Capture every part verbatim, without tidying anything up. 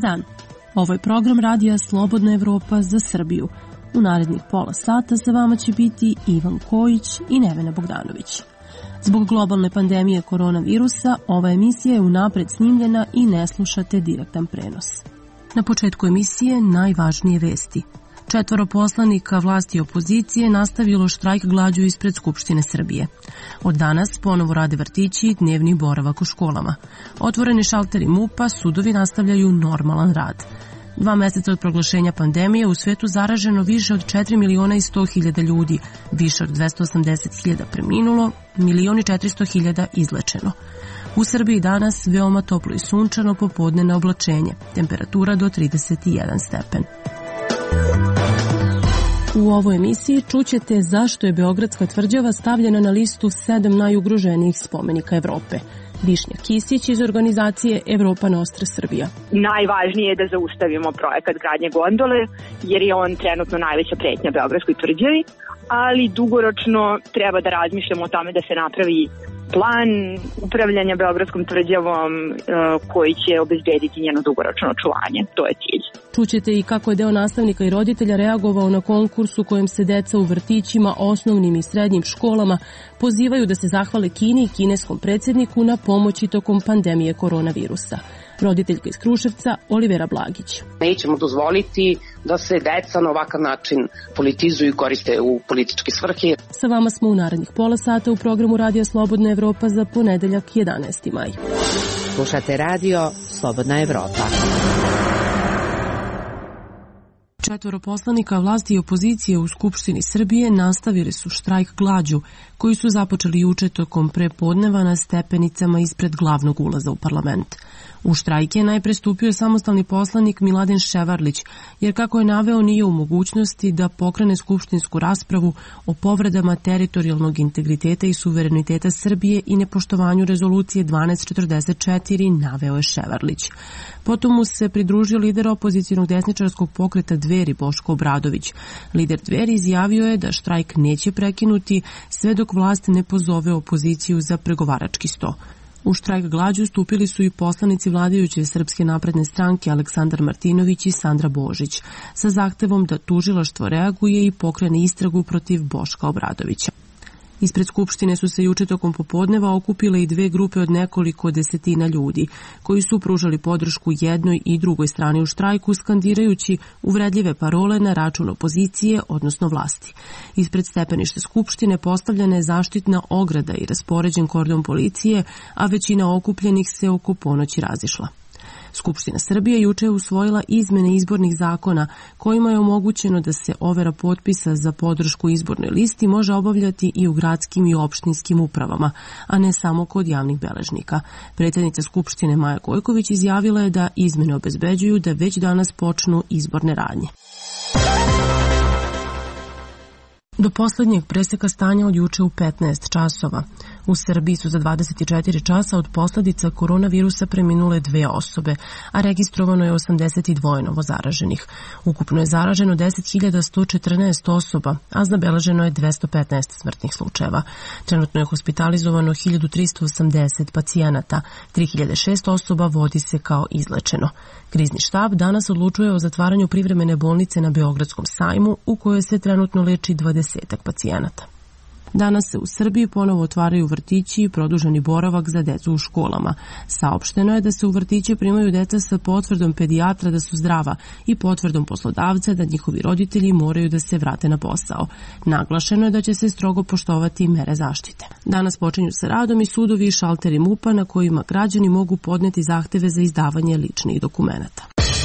dan. Ovo je program radija Slobodna Evropa za Srbiju. U narednih pola sata sa vama će biti Ivan Kojić i Nevena Bogdanović. Zbog globalne pandemije koronavirusa, ova emisija je unapred snimljena i ne slušate direktan prenos. Na početku emisije najvažnije vesti. Četvoro poslanika vlasti i opozicije nastavilo štrajk glađu ispred Skupštine Srbije. Od danas ponovo rade vrtići i dnevni boravak u školama. Otvoreni šalteri MUP-a, sudovi nastavljaju normalan rad. Dva meseca od proglašenja pandemije u svetu zaraženo više od četiri miliona i sto hiljada ljudi, više od dvesta osamdeset hiljada preminulo, milion i četiristo hiljada izlečeno. U Srbiji danas veoma toplo i sunčano, popodne na oblačenje, temperatura do trideset jedan stepen. U ovoj emisiji čućete zašto je Beogradska tvrđava stavljena na listu sedam najugroženijih spomenika Evrope. Višnja Kisić iz organizacije Evropa Nostra Srbija. Najvažnije je da zaustavimo projekat gradnje gondole, jer je on trenutno najveća pretnja Beogradskoj tvrđavi, ali dugoročno treba da razmišljamo o tome da se napravi plan upravljanja Beogradskom tvrđavom koji će obezbediti njeno dugoročno očuvanje. To je cilj. Čućete i kako je deo nastavnika i roditelja reagovao na konkurs u kojem se deca u vrtićima, osnovnim i srednjim školama pozivaju da se zahvale Kini i kineskom predsjedniku na pomoći tokom pandemije koronavirusa. Roditeljka iz Kruševca Olivera Blagić. Nećemo dozvoliti da se deca na ovakav način politizuju i koriste u političke svrhe. Sa vama smo u narednih pola sata u programu Radija Slobodna Evropa za ponedeljak jedanaesti maj. Slušate radio Slobodna Evropa. Četvoro poslanika vlasti i opozicije u Skupštini Srbije nastavili su štrajk glađu, koji su započeli juče tokom prepodneva na stepenicama ispred glavnog ulaza u parlament. U štrajk je najpre stupio samostalni poslanik Miladin Ševarlić, jer kako je naveo nije u mogućnosti da pokrene skupštinsku raspravu o povredama teritorijalnog integriteta i suvereniteta Srbije i nepoštovanju rezolucije dvanaest četrdeset četiri, naveo je Ševarlić. Potom mu se pridružio lider opozicionog desničarskog pokreta Dveri Boško Obradović. Lider Dveri izjavio je da štrajk neće prekinuti sve dok vlast ne pozove opoziciju za pregovarački sto. U štrajk glađu stupili su i poslanici vladajuće Srpske napredne stranke Aleksandar Martinović i Sandra Božić, sa zahtevom da tužilaštvo reaguje i pokrene istragu protiv Boška Obradovića. Ispred Skupštine su se juče tokom popodneva okupile i dve grupe od nekoliko desetina ljudi, koji su pružali podršku jednoj i drugoj strani u štrajku, skandirajući uvredljive parole na račun opozicije, odnosno vlasti. Ispred stepeništa Skupštine postavljena je zaštitna ograda i raspoređen kordon policije, a većina okupljenih se oko ponoći razišla. Skupština Srbije juče je usvojila izmene izbornih zakona kojima je omogućeno da se overa potpisa za podršku izbornoj listi može obavljati i u gradskim i opštinskim upravama, a ne samo kod javnih beležnika. Predsjednica Skupštine Maja Gojković izjavila je da izmene obezbeđuju da već danas počnu izborne radnje. Do poslednjeg preseka stanja od juče u petnaest časova. U Srbiji su za dvadeset četiri časa od posljedica koronavirusa preminule dve osobe, a registrovano je osamdeset dva novo zaraženih. Ukupno je zaraženo deset hiljada sto četrnaest osoba, a zabeleženo je dvesta petnaest smrtnih slučajeva. Trenutno je hospitalizovano hiljadu trista osamdeset pacijenata, tri hiljade šest osoba vodi se kao izlečeno. Krizni štab danas odlučuje o zatvaranju privremene bolnice na Beogradskom sajmu, u kojoj se trenutno leči dvadesetak pacijenata. Danas se u Srbiji ponovo otvaraju vrtići i produženi boravak za decu u školama. Saopšteno je da se u vrtiće primaju deca sa potvrdom pedijatra da su zdrava i potvrdom poslodavca da njihovi roditelji moraju da se vrate na posao. Naglašeno je da će se strogo poštovati mere zaštite. Danas počinju sa radom i sudovi i šalteri MUP-a na kojima građani mogu podneti zahteve za izdavanje ličnih dokumenata.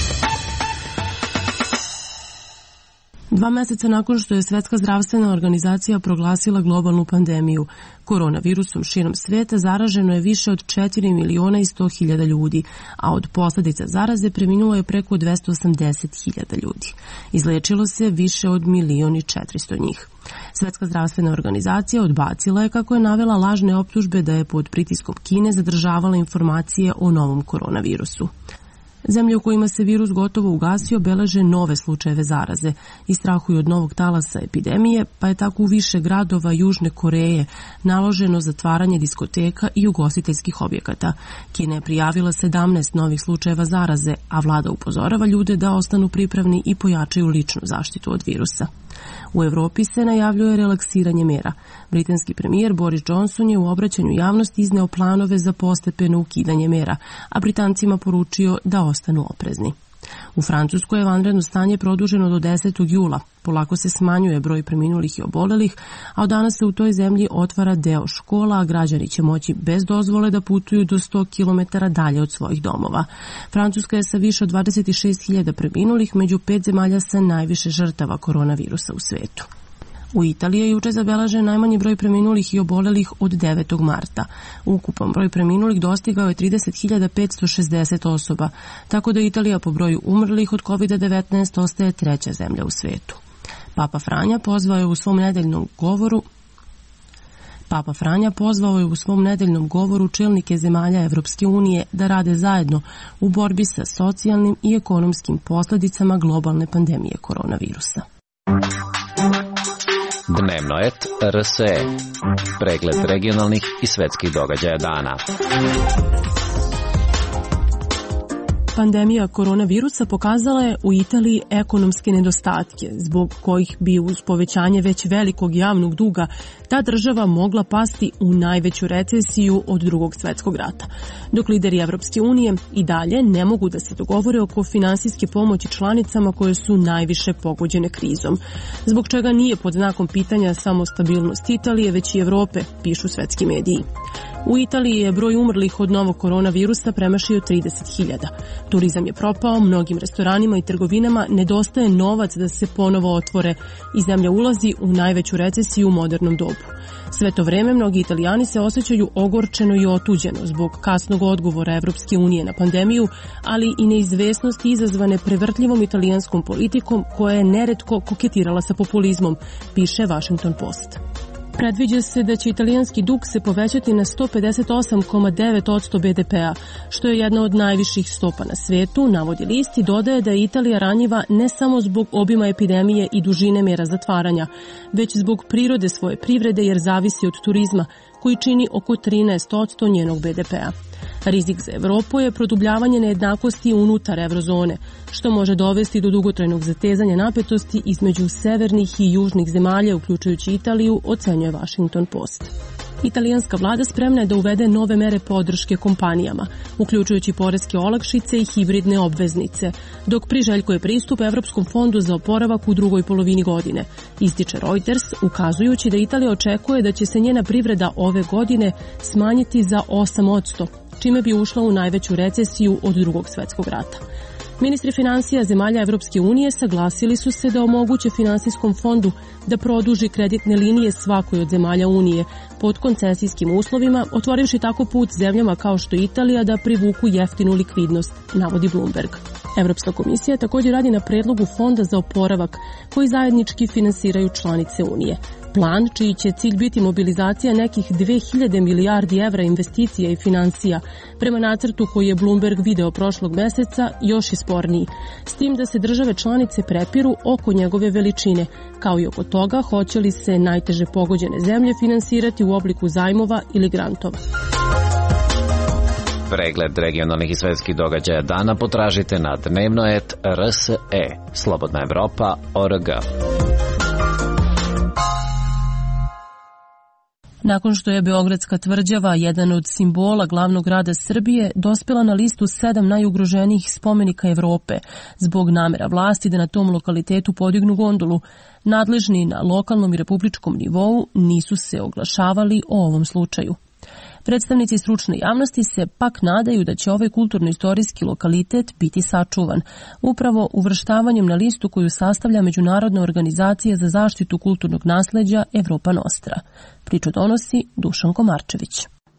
Dva meseca nakon što je Svetska zdravstvena organizacija proglasila globalnu pandemiju koronavirusom širom sveta, zaraženo je više od četiri miliona i sto hiljada ljudi, a od posljedica zaraze preminulo je preko dvesta osamdeset hiljada ljudi. Izlečilo se više od milion i četiristo njih. Svetska zdravstvena organizacija odbacila je, kako je navela, lažne optužbe da je pod pritiskom Kine zadržavala informacije o novom koronavirusu. Zemlje u kojima se virus gotovo ugasio beleže nove slučajeve zaraze i strahuju od novog talasa epidemije, pa je tako u više gradova Južne Koreje naloženo zatvaranje diskoteka i ugostiteljskih objekata. Kina je prijavila sedamnaest novih slučajeva zaraze, a vlada upozorava ljude da ostanu pripravni i pojačaju ličnu zaštitu od virusa. U Evropi se najavljuje relaksiranje mera. Britanski premijer Boris Johnson je u obraćanju javnosti izneo planove za postepeno ukidanje mera, a Britancima poručio da ostanu oprezni. U Francuskoj je vanredno stanje produženo do desetog jula. Polako se smanjuje broj preminulih i obolelih, a od danas se u toj zemlji otvara deo škola, a građani će moći bez dozvole da putuju do sto kilometara dalje od svojih domova. Francuska je sa više od dvadeset šest hiljada preminulih među pet zemalja sa najviše žrtava koronavirusa u svetu. U Italiji je juče zabeležen najmanji broj preminulih i obolelih od devetog marta. Ukupan broj preminulih dostigao je trideset hiljada petsto šezdeset osoba, tako da Italija po broju umrlih od kovid devetnaest ostaje treća zemlja u svetu. Papa Franja pozvao je u svom nedeljnom govoru Papa Franja pozvao je u svom nedeljnom govoru čelnike zemalja Evropske unije da rade zajedno u borbi sa socijalnim i ekonomskim posljedicama globalne pandemije koronavirusa. Dnevno et R S E. Pregled regionalnih i svetskih događaja dana. Pandemija koronavirusa pokazala je u Italiji ekonomske nedostatke, zbog kojih bi uz povećanje već velikog javnog duga ta država mogla pasti u najveću recesiju od drugog svetskog rata. Dok lideri Evropske unije i dalje ne mogu da se dogovore oko finansijske pomoći članicama koje su najviše pogođene krizom, zbog čega nije pod znakom pitanja samo stabilnost Italije, već i Evrope, pišu svetski mediji. U Italiji je broj umrlih od novog koronavirusa premašio trideset hiljada. Turizam je propao, mnogim restoranima i trgovinama nedostaje novac da se ponovo otvore i zemlja ulazi u najveću recesiju u modernom dobu. Sve to vreme mnogi Italijani se osjećaju ogorčeno i otuđeno zbog kasnog odgovora Evropske unije na pandemiju, ali i neizvesnosti izazvane prevrtljivom italijanskom politikom koja je neretko koketirala sa populizmom, piše Washington Post. Predviđa se da će italijanski dug se povećati na sto pedeset osam zarez devet posto be de pea, što je jedna od najviših stopa na svetu, navodi list i dodaje da je Italija ranjiva ne samo zbog obima epidemije i dužine mera zatvaranja, već zbog prirode svoje privrede jer zavisi od turizma, koji čini oko trinaest posto njenog be de pea. Rizik za Evropu je produbljavanje nejednakosti unutar eurozone, što može dovesti do dugotrajnog zatezanja napetosti između severnih i južnih zemalja, uključujući Italiju, ocenjuje Washington Post. Italijanska vlada spremna je da uvede nove mere podrške kompanijama, uključujući poreske olakšice i hibridne obveznice, dok priželjkuje pristup Evropskom fondu za oporavak u drugoj polovini godine, ističe Reuters, ukazujući da Italija očekuje da će se njena privreda ove godine smanjiti za osam posto, čime bi ušla u najveću recesiju od drugog svetskog rata. Ministri finansija zemalja Evropske unije saglasili su se da omoguće finansijskom fondu da produži kreditne linije svakoj od zemalja Unije pod koncesijskim uslovima, otvorivši tako put zemljama kao što je Italija da privuku jeftinu likvidnost, navodi Bloomberg. Evropska komisija također radi na predlogu fonda za oporavak koji zajednički finansiraju članice Unije. Plan, čiji će cilj biti mobilizacija nekih dve hiljade milijardi evra investicija i financija, prema nacrtu koji je Bloomberg video prošlog meseca, još je sporniji, s tim da se države članice prepiru oko njegove veličine, kao i oko toga hoće li se najteže pogođene zemlje finansirati u obliku zajmova ili grantova. Pregled regionalnih i svetskih događaja dana potražite na dnevno et R S E, Slobodna Evropa O R G. Nakon što je Beogradska tvrđava, jedan od simbola glavnog grada Srbije, dospela na listu sedam najugroženijih spomenika Evrope, zbog namera vlasti da na tom lokalitetu podignu gondolu, nadležni na lokalnom i republičkom nivou nisu se oglašavali o ovom slučaju. Predstavnici stručne javnosti se pak nadaju da će ovaj kulturno-istorijski lokalitet biti sačuvan, upravo uvrštavanjem na listu koju sastavlja Međunarodna organizacija za zaštitu kulturnog nasleđa Evropa Nostra. Priču donosi Dušan Komarčević.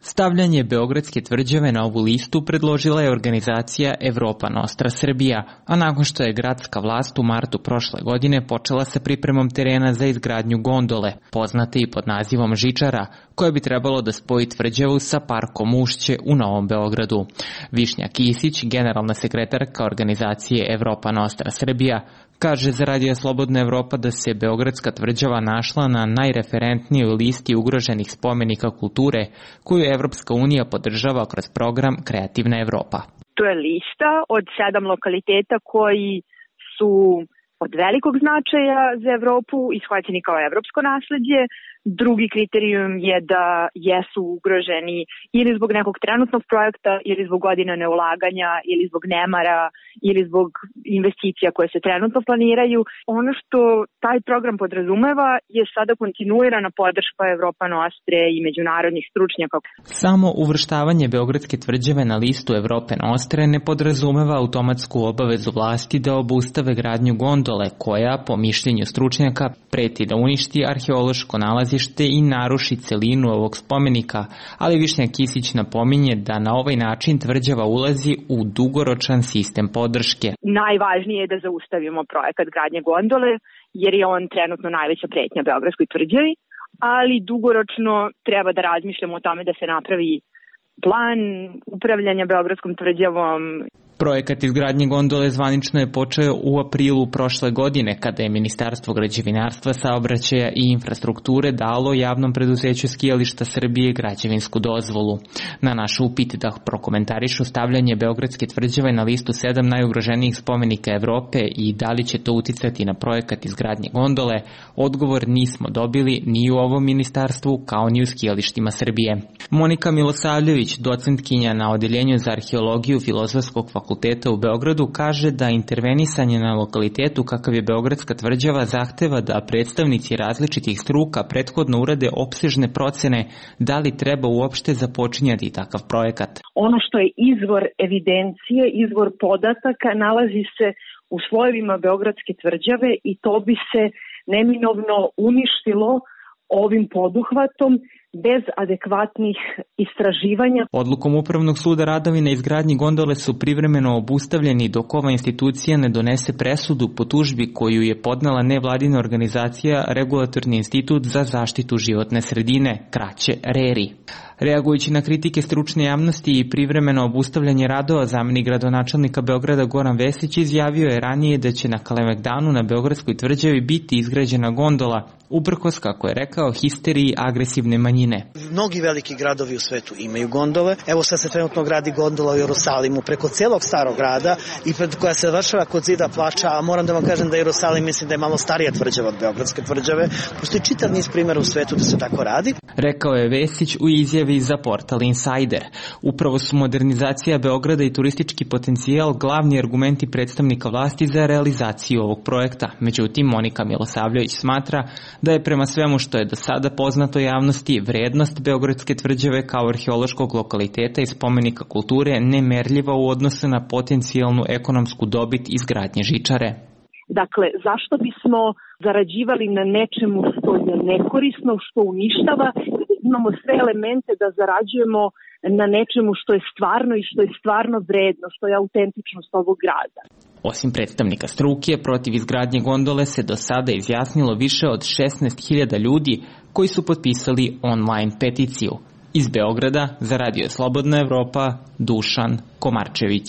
Stavljanje Beogradske tvrđave na ovu listu predložila je organizacija Evropa Nostra Srbija, a nakon što je gradska vlast u martu prošle godine počela sa pripremom terena za izgradnju gondole, poznate i pod nazivom Žičara, koja bi trebalo da spoji tvrđavu sa parkom Ušće u Novom Beogradu. Višnja Kisić, generalna sekretarka organizacije Evropa Nostra Srbija, kaže za Radio Slobodna Evropa da se Beogradska tvrđava našla na najreferentnijoj listi ugroženih spomenika kulture koju Evropska unija podržava kroz program Kreativna Evropa. To je lista od sedam lokaliteta koji su od velikog značaja za Evropu ishvaćeni kao evropsko nasleđe. Drugi kriterijum je da jesu ugroženi ili zbog nekog trenutnog projekta, ili zbog godina neulaganja, ili zbog nemara, ili zbog investicija koje se trenutno planiraju. Ono što taj program podrazumeva je sada kontinuirana podrška Evropa Nostre i međunarodnih stručnjaka. Samo uvrštavanje Beogradske tvrđave na listu Evrope Nostre ne podrazumeva automatsku obavezu vlasti da obustave gradnju gondole koja, po mišljenju stručnjaka, preti da uništi arheološko nalazište i naruši celinu ovog spomenika, ali Višnja Kisić napominje da na ovaj način tvrđava ulazi u dugoročan sistem podrške. Najvažnije je da zaustavimo projekat gradnje gondole, jer je on trenutno najveća pretnja Beogradskoj tvrđavi, ali dugoročno treba da razmišljamo o tome da se napravi plan upravljanja Beogradskom tvrđavom. Projekat izgradnje gondole zvanično je počeo u aprilu prošle godine, kada je Ministarstvo građevinarstva, saobraćaja i infrastrukture dalo javnom preduzeću Skijališta Srbije građevinsku dozvolu. Na naš upit da prokomentarišu stavljanje Beogradske tvrđave na listu sedam najugroženijih spomenika Evrope i da li će to uticati na projekat izgradnje gondole, odgovor nismo dobili ni u ovom ministarstvu kao ni u Skijalištima Srbije. Monika Milosavljević, docentkinja na Odeljenju za arheologiju Filozofskog fakulteta u Beogradu, kaže da intervenisanje na lokalitetu kakav je Beogradska tvrđava zahteva da predstavnici različitih struka prethodno urade opsežne procene da li treba uopšte započinjati takav projekat. Ono što je izvor evidencije, izvor podataka, nalazi se u slojevima Beogradske tvrđave i to bi se neminovno uništilo ovim poduhvatom bez adekvatnih istraživanja. Odlukom Upravnog suda radovi na izgradnji gondole su privremeno obustavljeni dok ova institucija ne donese presudu po tužbi koju je podnela nevladina organizacija Regulatorni institut za zaštitu životne sredine, kraće RERI. Reagujući na kritike stručne javnosti i privremeno obustavljanje radova, zamenik gradonačelnika Beograda Goran Vesić izjavio je ranije da će na Kalemegdanu na Beogradskoj tvrđavi biti izgrađena gondola, uprkos, kako je rekao, histeriji agresivne manjine. Mnogi veliki gradovi u svetu imaju gondole. Evo sad se trenutno gradi gondola u Jerusalimu preko celog starog grada i pred koja se završava kod zida plača, a moram da vam kažem da Jerusalim mislim da je malo starija tvrđava od Beogradske tvrđave. Postoji čitav niz primjera u svetu da se tako radi. Rekao je Vesić u izjavi za portal Insider. Upravo su modernizacija Beograda i turistički potencijal glavni argumenti predstavnika vlasti za realizaciju ovog projekta. Međutim, Monika Milosavljević smatra da je prema svemu što je do sada poznato javnosti vrednost Beogradske tvrđave kao arheološkog lokaliteta i spomenika kulture nemerljiva u odnosu na potencijalnu ekonomsku dobit izgradnje žičare. Dakle, zašto bismo zarađivali na nečemu što je nekorisno, što uništava, imamo sve elemente da zarađujemo na nečemu što je stvarno i što je stvarno vredno, što je autentičnost ovog grada. Osim predstavnika struke, protiv izgradnje gondole se do sada izjasnilo više od šesnaest hiljada ljudi koji su potpisali online peticiju. Iz Beograda za Radio Slobodna Evropa, Dušan Komarčević.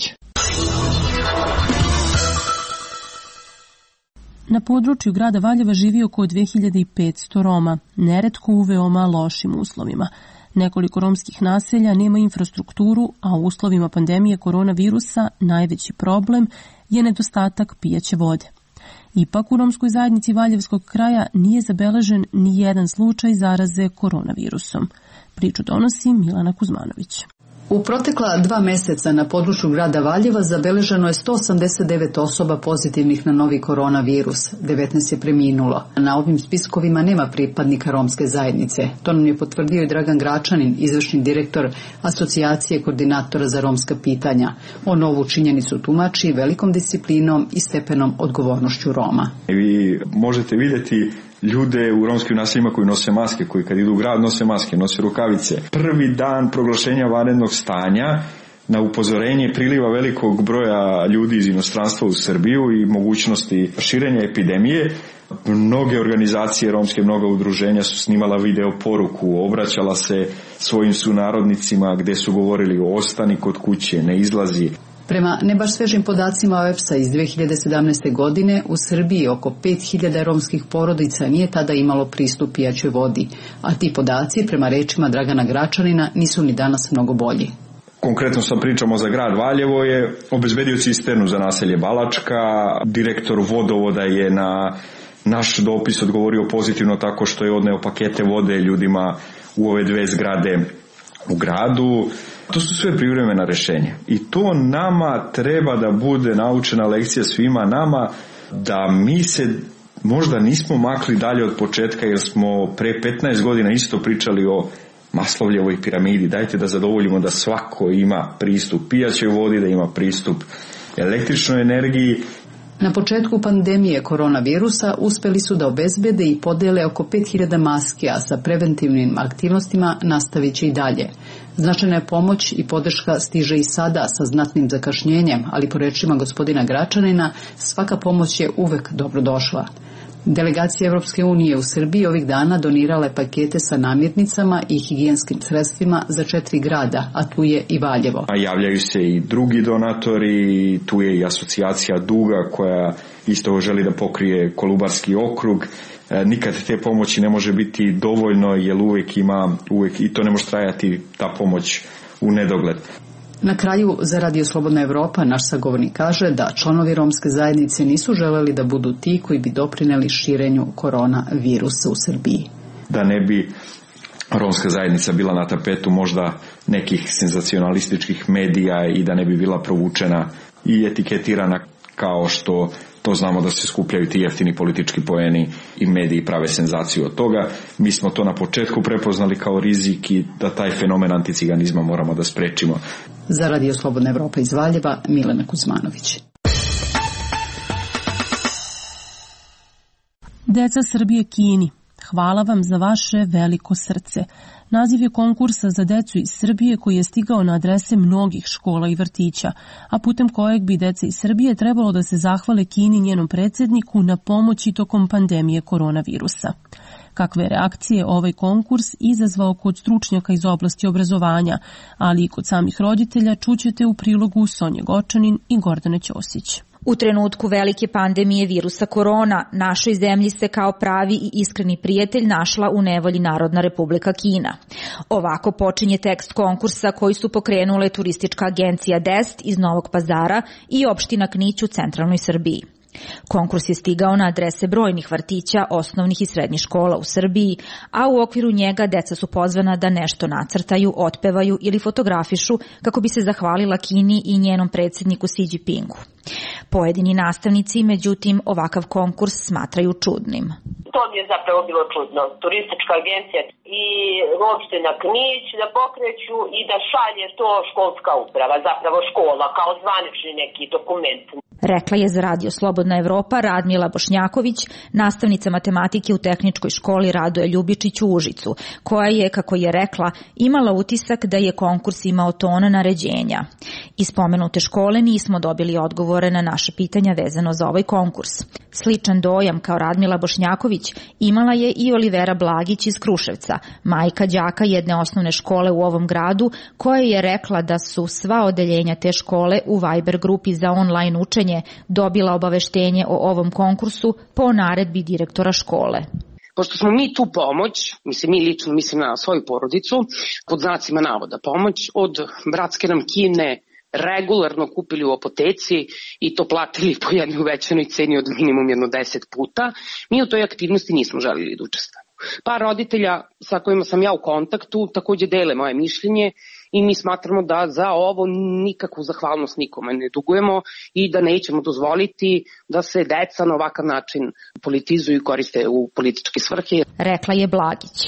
Na području grada Valjeva živi oko dve hiljade petsto Roma, neretko u veoma lošim uslovima. Nekoliko romskih naselja nema infrastrukturu, a u uslovima pandemije koronavirusa najveći problem je nedostatak pijaće vode. Ipak u romskoj zajednici Valjevskog kraja nije zabeležen ni jedan slučaj zaraze koronavirusom. Priču donosi Milana Kuzmanović. U protekla dva meseca na području grada Valjeva zabeleženo je sto osamdeset devet osoba pozitivnih na novi koronavirus, devetnaest je preminulo. Na ovim spiskovima nema pripadnika romske zajednice. To nam je potvrdio i Dragan Gračanin, izvršni direktor Asocijacije koordinatora za romska pitanja. On ovu činjenicu tumači velikom disciplinom i stepenom odgovornošću Roma. Vi možete vidjeti ljude u romskim naseljima koji nose maske, koji kad idu u grad nose maske, nose rukavice. Prvi dan proglašenja vanrednog stanja na upozorenje priliva velikog broja ljudi iz inostranstva u Srbiju i mogućnosti širenja epidemije, mnoge organizacije romske, mnoga udruženja su snimala video poruku, obraćala se svojim sunarodnicima gde su govorili ostani kod kuće, ne izlazi. Prema ne baš svežim podacima O E P S-a iz dve hiljade sedamnaeste. godine, u Srbiji oko pet hiljada romskih porodica nije tada imalo pristup pijaćoj vodi, a ti podaci, prema rečima Dragana Gračanina, nisu ni danas mnogo bolji. Konkretno sad pričamo za grad Valjevo je obezbedio cisternu za naselje Balačka, direktor vodovoda je na naš dopis odgovorio pozitivno tako što je odneo pakete vode ljudima u ove dve zgrade u gradu. To su sve privremena rešenja i to nama treba da bude naučena lekcija svima nama da mi se možda nismo makli dalje od početka jer smo pre petnaest godina isto pričali o Maslovljevoj piramidi. Dajte da zadovoljimo da svako ima pristup pijaćoj vodi, da ima pristup električnoj energiji. Na početku pandemije koronavirusa uspeli su da obezbede i podele oko pet hiljada maski, a sa preventivnim aktivnostima nastavit će i dalje. Značajna je pomoć i podrška stiže i sada sa znatnim zakašnjenjem, ali po rečima gospodina Gračanina svaka pomoć je uvek dobrodošla. Delegacija Evropske unije u Srbiji ovih dana donirala je pakete sa namirnicama i higijenskim sredstvima za četiri grada, a tu je i Valjevo. A javljaju se i drugi donatori, tu je i asocijacija Duga koja isto želi da pokrije Kolubarski okrug. Nikad te pomoći ne može biti dovoljno jer uvek ima, uvek, i to ne može trajati ta pomoć u nedogled. Na kraju, za Radio Slobodna Evropa, naš sagovornik kaže da članovi romske zajednice nisu želeli da budu ti koji bi doprineli širenju koronavirusa u Srbiji. Da ne bi romska zajednica bila na tapetu možda nekih senzacionalističkih medija i da ne bi bila provučena i etiketirana kao što to znamo da se skupljaju ti jeftini politički poeni i mediji prave senzaciju od toga. Mi smo to na početku prepoznali kao rizik i da taj fenomen anticiganizma moramo da sprečimo. Za Radio Slobodna Evropa iz Valjeva, Milena Kuzmanović. Deca Srbije Kini, hvala vam za vaše veliko srce. Naziv je konkursa za decu iz Srbije koji je stigao na adrese mnogih škola i vrtića, a putem kojeg bi deca iz Srbije trebalo da se zahvale Kini njenom predsjedniku na pomoći tokom pandemije koronavirusa. Kakve reakcije ovaj konkurs izazvao kod stručnjaka iz oblasti obrazovanja, ali i kod samih roditelja, čućete u prilogu Sonje Gočanin i Gordane Ćosić. U trenutku velike pandemije virusa korona, našoj zemlji se kao pravi i iskreni prijatelj našla u nevolji Narodna Republika Kina. Ovako počinje tekst konkursa koji su pokrenule turistička agencija D E S T iz Novog Pazara i opština Knić u centralnoj Srbiji. Konkurs je stigao na adrese brojnih vrtića, osnovnih i srednjih škola u Srbiji, a u okviru njega deca su pozvana da nešto nacrtaju, otpevaju ili fotografišu kako bi se zahvalila Kini i njenom predsjedniku Xi Jinpingu. Pojedini nastavnici, međutim, ovakav konkurs smatraju čudnim. To mi je zapravo bilo čudno. Turistička agencija i opština Knić da pokreću i da šalje to školska uprava, zapravo škola, kao zvanični neki dokument. Rekla je za Radio Slobodna Evropa Radmila Bošnjaković, nastavnica matematike u tehničkoj školi Radoje Ljubičić u Užicu, koja je, kako je rekla, imala utisak da je konkurs imao ton naređenja. Iz spomenute škole nismo dobili odgovore na naše pitanja vezano za ovaj konkurs. Sličan dojam kao Radmila Bošnjaković imala je i Olivera Blagić iz Kruševca, majka đaka jedne osnovne škole u ovom gradu, koja je rekla da su sva odeljenja te škole u Viber grupi za online učenje dobila obaveštenje o ovom konkursu po naredbi direktora škole. Pošto smo mi tu pomoć, mislim mi lično mislim na svoju porodicu, pod znacima navoda pomoć, od bratske nam Kine regularno kupili u apoteci i to platili po jednoj uvećanoj ceni od minimum jedno deset puta, mi u toj aktivnosti nismo želili da učestvujemo. Par roditelja sa kojima sam ja u kontaktu takođe dele moje mišljenje i mi smatramo da za ovo nikakvu zahvalnost nikome ne dugujemo i da nećemo dozvoliti da se deca na ovakav način politizuju i koriste u političke svrhe. Rekla je Blagić.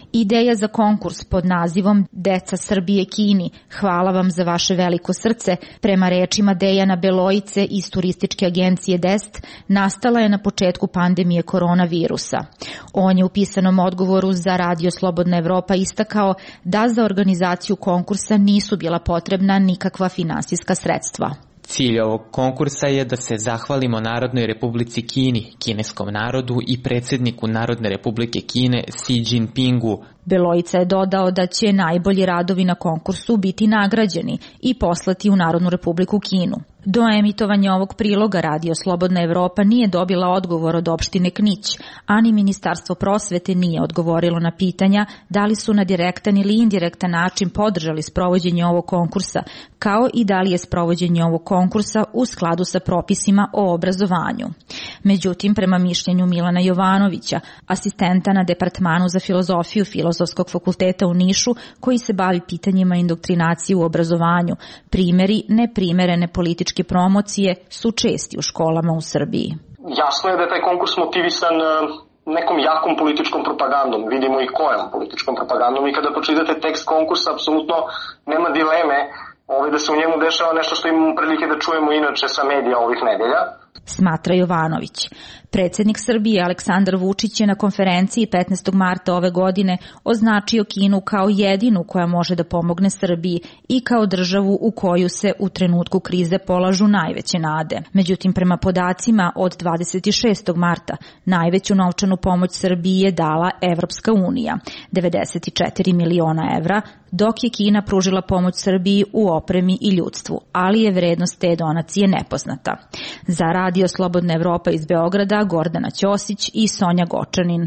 Ideja za konkurs pod nazivom Deca Srbije Kini, hvala vam za vaše veliko srce, prema rečima Dejana Belojice iz turističke agencije D E S T, nastala je na početku pandemije koronavirusa. On je u pisanom odgovoru za Radio Slobodna Evropa istakao da za organizaciju konkursa nisu bila potrebna nikakva finansijska sredstva. Cilj ovog konkursa je da se zahvalimo Narodnoj Republici Kini, kineskom narodu i predsjedniku Narodne Republike Kine Xi Jinpingu. Belojica je dodao da će najbolji radovi na konkursu biti nagrađeni i poslati u Narodnu Republiku Kinu. Do emitovanja ovog priloga Radio Slobodna Evropa nije dobila odgovor od opštine Knić, a ni Ministarstvo prosvete nije odgovorilo na pitanja da li su na direktan ili indirektan način podržali sprovođenje ovog konkursa, kao i da li je sprovođenje ovog konkursa u skladu sa propisima o obrazovanju. Međutim, prema mišljenju Milana Jovanovića, asistenta na Departmanu za filozofiju Filozofskog fakulteta u Nišu, koji se bavi pitanjima indoktrinacije u obrazovanju, primeri neprimerene političke promocije su česti u školama u Srbiji. Jasno je da je taj konkurs motivisan nekom jakom političkom propagandom. Vidimo i kojom političkom propagandom i kada pročitate tekst konkursa, apsolutno nema dileme da se u njemu dešava nešto što imamo prilike da čujemo inače sa medija ovih nedelja. Smatra Jovanović. Predsjednik Srbije Aleksandar Vučić je na konferenciji petnaestog marta ove godine označio Kinu kao jedinu koja može da pomogne Srbiji i kao državu u koju se u trenutku krize polažu najveće nade. Međutim, prema podacima od dvadeset šestog marta najveću novčanu pomoć Srbiji je dala Evropska unija, devedeset četiri miliona evra, dok je Kina pružila pomoć Srbiji u opremi i ljudstvu, ali je vrednost te donacije nepoznata. Za Radio Slobodna Evropa iz Beograda, Gordana Ćosić i Sonja Gočanin.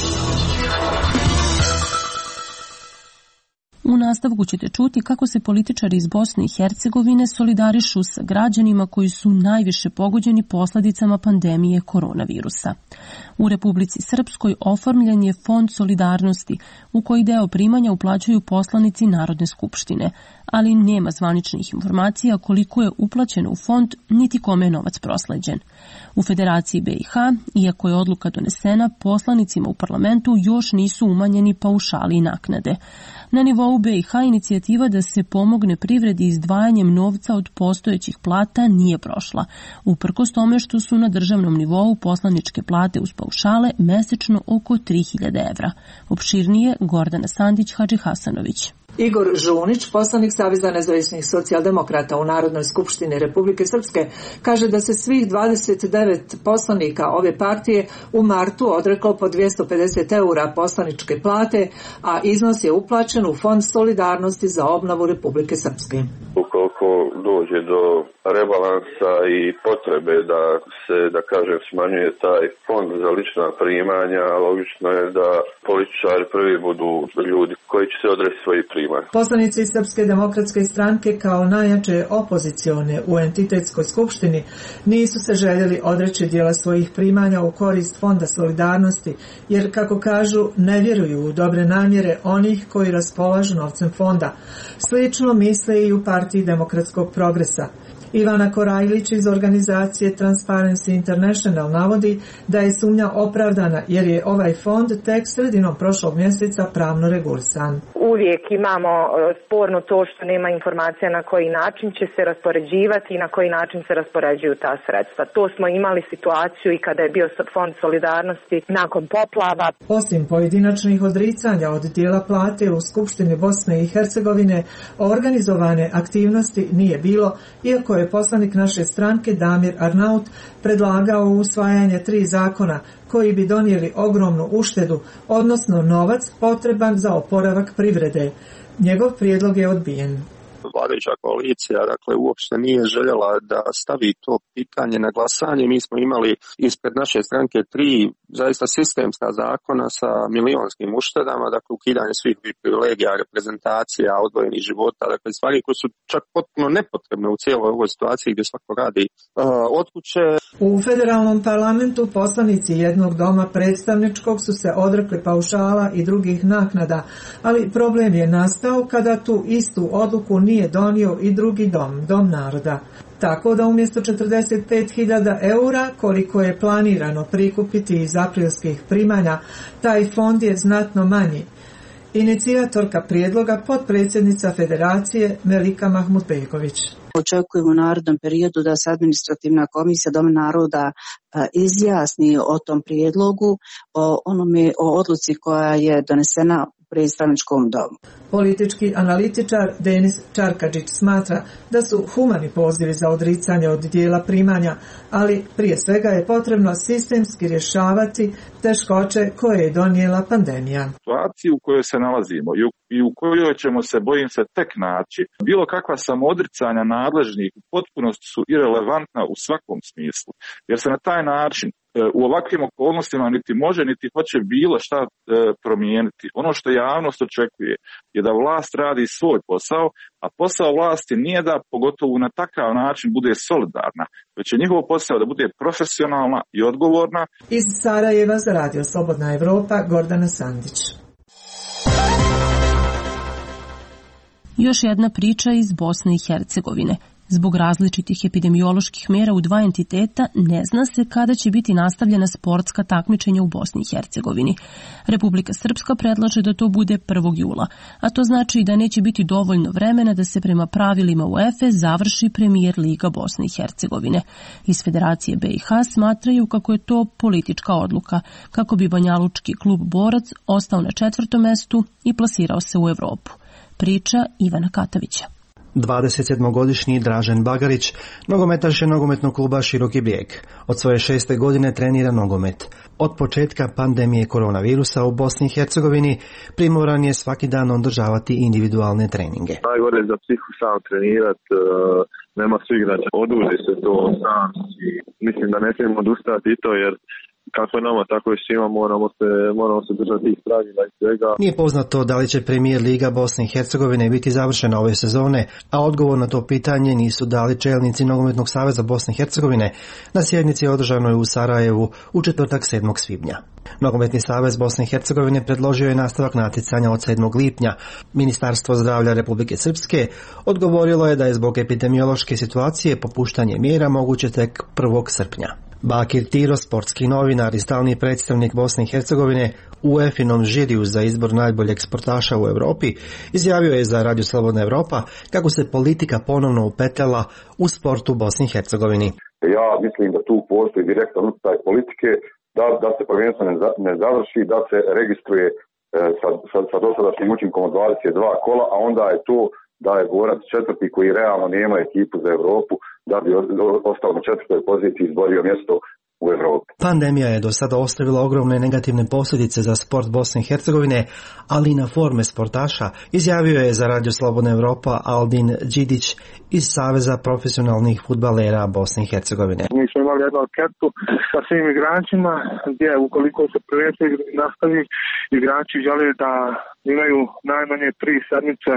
U nastavku ćete čuti kako se političari iz Bosne i Hercegovine solidarišu sa građanima koji su najviše pogođeni posledicama pandemije koronavirusa. U Republici Srpskoj oformljen je Fond solidarnosti u koji deo primanja uplaćuju poslanici Narodne skupštine, ali nema zvaničnih informacija koliko je uplaćeno u fond niti kome je novac prosleđen. U Federaciji B i H, iako je odluka donesena, poslanicima u parlamentu još nisu umanjeni paušali i naknade. Na nivou B i H inicijativa da se pomogne privredi izdvajanjem novca od postojećih plata nije prošla, uprkos tome što su na državnom nivou poslaničke plate uz paušale mesečno oko tri hiljade evra. Opširnije Gordana Sandić Hadžihasanović. Igor Žunić, poslanik Saveza nezavisnih socijaldemokrata u Narodnoj skupštini Republike Srpske, kaže da se svih dvadeset devet poslanika ove partije u martu odreklo po dvjesto pedeset eura poslaničke plate, a iznos je uplaćen u Fond solidarnosti za obnovu Republike Srpske. Ukoliko dođe do rebalansa i potrebe da se, da kažem, smanjuje taj fond za lična primanja, logično je da političari prvi budu ljudi koji će se odreći svojih primanja. Poslanici Srpske demokratske stranke kao najjače opozicione u entitetskoj skupštini nisu se željeli odreći dijela svojih primanja u korist Fonda solidarnosti, jer, kako kažu, ne vjeruju u dobre namjere onih koji raspolažu novcem fonda. Slično misle i u partiji Demokratskog progresa. Ivana Korajlić iz organizacije Transparency International navodi da je sumnja opravdana jer je ovaj fond tek sredinom prošlog mjeseca pravno regulisan. Uvijek imamo sporno to što nema informacija na koji način će se raspoređivati i na koji način se raspoređuju ta sredstva. To smo imali situaciju i kada je bio fond solidarnosti nakon poplava. Osim pojedinačnih odricanja od dijela plate u Skupštini Bosne i Hercegovine, organizovane aktivnosti nije bilo, iako je poslanik naše stranke Damir Arnaut predlagao usvajanje tri zakona koji bi donijeli ogromnu uštedu, odnosno novac potreban za oporavak privrede. Njegov prijedlog je odbijen. Vladajuća koalicija, dakle, uopšte nije željela da stavi to pitanje na glasanje. Mi smo imali ispred naše stranke tri zaista sistemska zakona sa milionskim uštedama, dakle, ukidanje svih privilegija, reprezentacija, odvojenih života, dakle, stvari koje su čak potpuno nepotrebne u cijeloj ovoj situaciji gdje svako radi uh, od kuće. U federalnom parlamentu poslanici jednog doma predstavničkog su se odrekli paušala i drugih naknada, ali problem je nastao kada tu istu odluku nije donio i drugi dom, Dom naroda. Tako da umjesto četrdeset pet hiljada eura, koliko je planirano prikupiti iz aprilskih primanja, taj fond je znatno manji. Inicijatorka prijedloga potpredsjednica Federacije Melika Mahmudbegović. Očekujemo u narednom periodu da se administrativna komisija Doma naroda izjasni o tom prijedlogu, o onome, o odluci koja je donesena u predstavničkom domu. Politički analitičar Denis Čarkadžić smatra da su humani pozivi za odricanje od dijela primanja, ali prije svega je potrebno sistemski rješavati teškoće koje je donijela pandemija. Situaciju u kojoj se nalazimo i u kojoj ćemo se, bojim se, tek naći, bilo kakva samoodricanja nadležnih u potpunosti su irelevantna u svakom smislu, jer se na taj način u ovakvim okolnostima niti može niti hoće bilo šta e, promijeniti. Ono što javnost očekuje je da vlast radi svoj posao, a posao vlasti nije da pogotovo na takav način bude solidarna, već je njihov posao da bude profesionalna i odgovorna. Iz Sarajeva za Radio Slobodna Evropa, Gordana Sandić. Još jedna priča iz Bosne i Hercegovine. Zbog različitih epidemioloških mera u dva entiteta ne zna se kada će biti nastavljena sportska takmičenja u Bosni i Hercegovini. Republika Srpska predlaže da to bude prvog jula, a to znači da neće biti dovoljno vremena da se prema pravilima UEFA završi Premijer Liga Bosne i Hercegovine. Iz Federacije B i H smatraju kako je to politička odluka, kako bi banjalučki klub Borac ostao na četvrtom mestu i plasirao se u Evropu. Priča Ivana Katavića. dvadesetsedmogodišnji Dražen Bagarić, nogometaš je nogometnog kluba Široki Brijeg. Od svoje šeste godine trenira nogomet. Od početka pandemije koronavirusa u Bosni i Hercegovini primoran je svaki dan održavati individualne treninge. Najgore je za psihu sam trenirat, nema svi igrača, oduži se to sam i mislim da ne smijemo odustati i to jer kako je nama, tako i svima, moramo se, moramo se držati tih pravila i svega. Nije poznato da li će Premijer Liga Bosne i Hercegovine biti završena ove sezone, a odgovor na to pitanje nisu dali čelnici Nogometnog saveza Bosne i Hercegovine na sjednici održanoj u Sarajevu u četvrtak sedmog svibnja. Nogometni savez Bosne i Hercegovine predložio je nastavak natjecanja od sedmog lipnja. Ministarstvo zdravlja Republike Srpske odgovorilo je da je zbog epidemiološke situacije popuštanje mjera moguće tek prvog srpnja. Bakir Tiro, sportski novinar i stalni predstavnik Bosne i Hercegovine u U E F-inom žiriju za izbor najboljeg sportaša u Europi, izjavio je za Radio Slobodna Evropa kako se politika ponovno upetljala u sportu Bosni i Hercegovini. Ja mislim da tu postoji direktan utjecaj politike da, da se prvenstvo ne, ne završi, da se registruje e, sa, sa, sa dosadašnjim učinkom od dvadeset dva kola, a onda je to da je Borac četvrti koji realno nema ekipu za Europu, da bi ostao na četvrtoj poziciji i izborio mjesto u Evropi. Pandemija je do sada ostavila ogromne negativne posljedice za sport Bosne i Hercegovine, ali i na forme sportaša, izjavio je za Radio Slobodna Evropa Aldin Đidić iz Saveza profesionalnih fudbalera Bosne i Hercegovine. Mi smo imali jednu anketu sa svim igračima gdje ukoliko se prvenstvo nastavi, igrači žele da imaju najmanje tri sedmice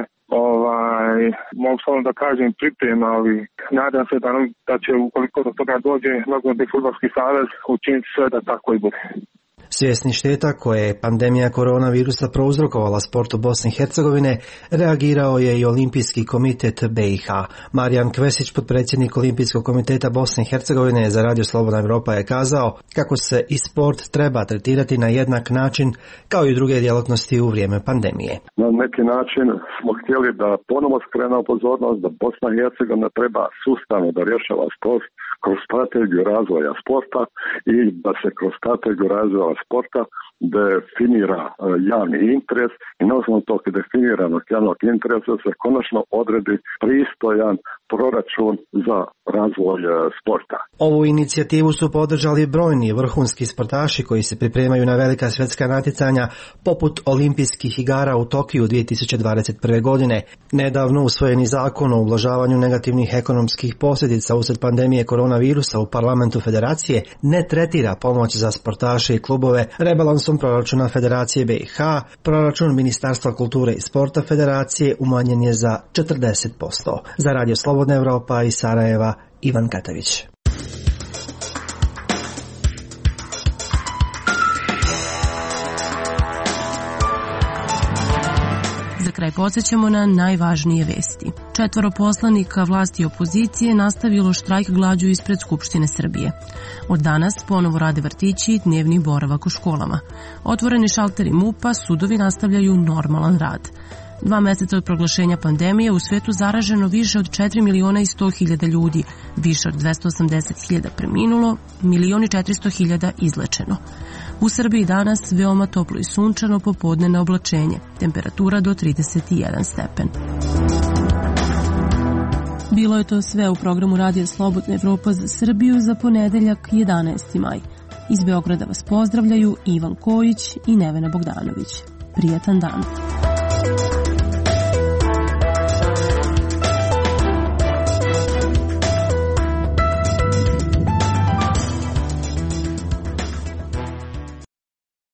ovaj, mogu samo da kažem priprema, ali nadam se da, da će ukoliko do toga dođe Nogometni fudbalski savez učiniti sve da tako i bude. Svjesni šteta koje je pandemija koronavirusa prouzrokovala sportu Bosne i Hercegovine, reagirao je i Olimpijski komitet B i H. Marijan Kvesić, potpredsjednik Olimpijskog komiteta Bosne i Hercegovine za Radio Slobodna Evropa, je kazao kako se i sport treba tretirati na jednak način kao i druge djelatnosti u vrijeme pandemije. Na neki način smo htjeli da ponovo skrenemo pozornost da Bosna i Hercegovina treba sustavno da rješava sport kroz strategiju razvoja sporta i da se kroz strategiju razvoja sporta definira javni interes i na osnovu tog definiranog javnog interesa se konačno odredi pristojan proračun za razvoj sporta. Ovu inicijativu su podržali brojni vrhunski sportaši koji se pripremaju na velika svjetska natjecanja poput olimpijskih igara u Tokiju dvije tisuće dvadeset prve. godine. Nedavno usvojeni zakon o ublažavanju negativnih ekonomskih posljedica usred pandemije koronavirusa u parlamentu Federacije ne tretira pomoć za sportaše i klubove. Rebalansom proračuna Federacije B i H, proračun Ministarstva kulture i sporta Federacije umanjen je za četrdeset posto. Za Radio Slobodna Evropa iz Sarajeva, Ivan Katavić. Za kraj podsjećamo na najvažnije vesti. Četvoro poslanika vlasti i opozicije nastavilo štrajk glađu ispred Skupštine Srbije. Od danas ponovo rade vrtići i dnevni boravak u školama. Otvoreni šalteri MUP-a, sudovi nastavljaju normalan rad. Dva meseca od proglašenja pandemije u svetu zaraženo više od četiri miliona i sto hiljada ljudi, više od dvesta osamdeset hiljada preminulo, milion i četiristo hiljada izlečeno. U Srbiji danas veoma toplo i sunčano, popodnevno oblačenje, temperatura do trideset jedan stepen. Bilo je to sve u programu Radija Slobodna Evropa za Srbiju za ponedeljak jedanaesti maj. Iz Beograda vas pozdravljaju Ivan Kojić i Nevena Bogdanović. Prijatan dan.